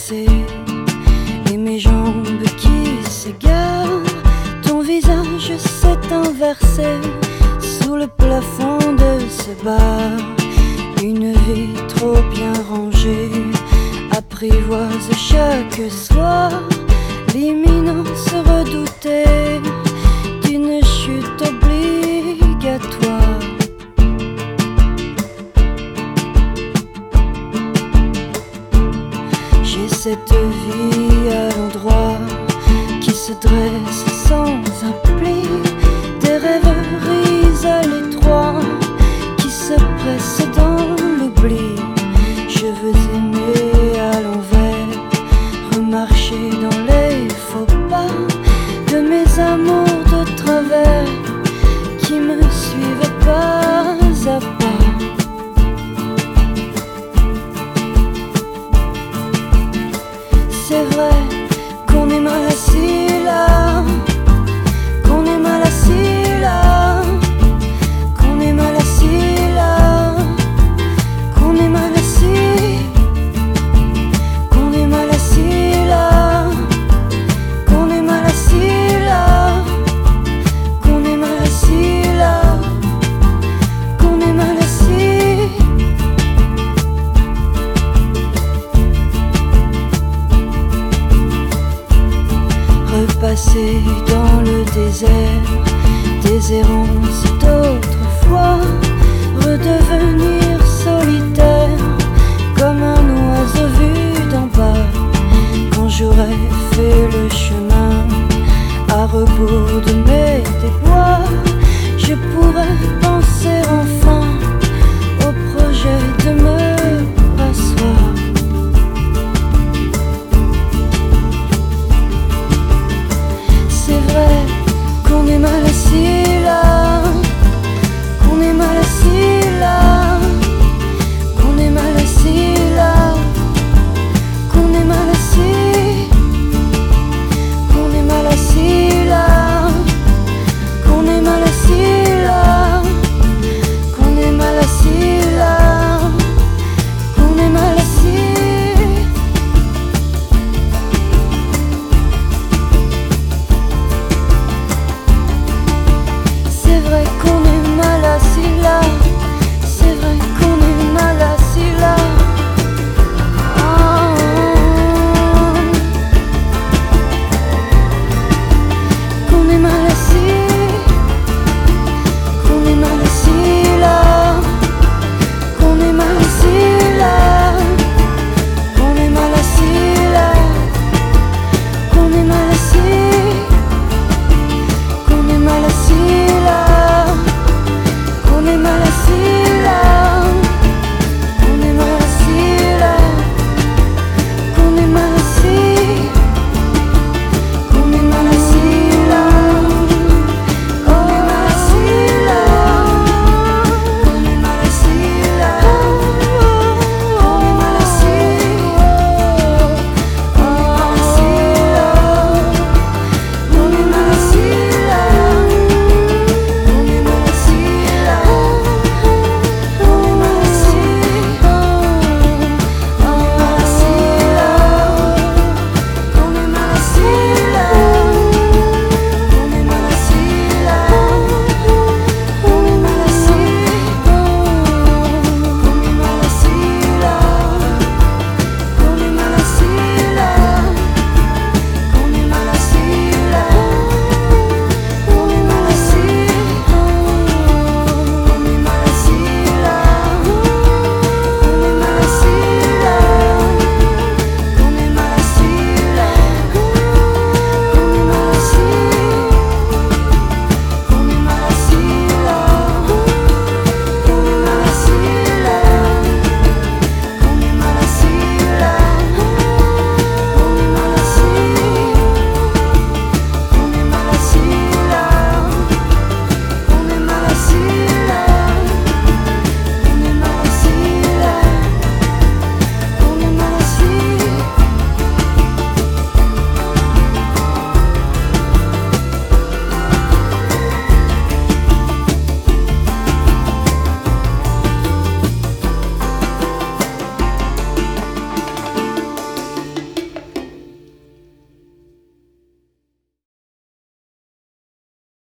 passé et mes jambes qui s'égarent. Ton visage s'est inversé sous le plafond de ce bar. Une vie trop bien rangée apprivoise chaque soir l'imminence redoutée d'une chute obligatoire. J'ai cette vie à l'endroit qui se dresse sans appli, des rêveries à l'étroit qui se pressent dans l'oubli. Je veux aimer à l'envers, remarcher dans les faux pas de mes amours de travers qui me suivent pas à pas. C'est vrai qu'on est mal assis là, qu'on est mal assis là, qu'on est mal assis là, qu'on est mal assis, qu'on est mal assis là, qu'on est mal assis là, qu'on est mal assis là, qu'on est mal assis. Repasser dans le désert des errances d'autrefois, redevenir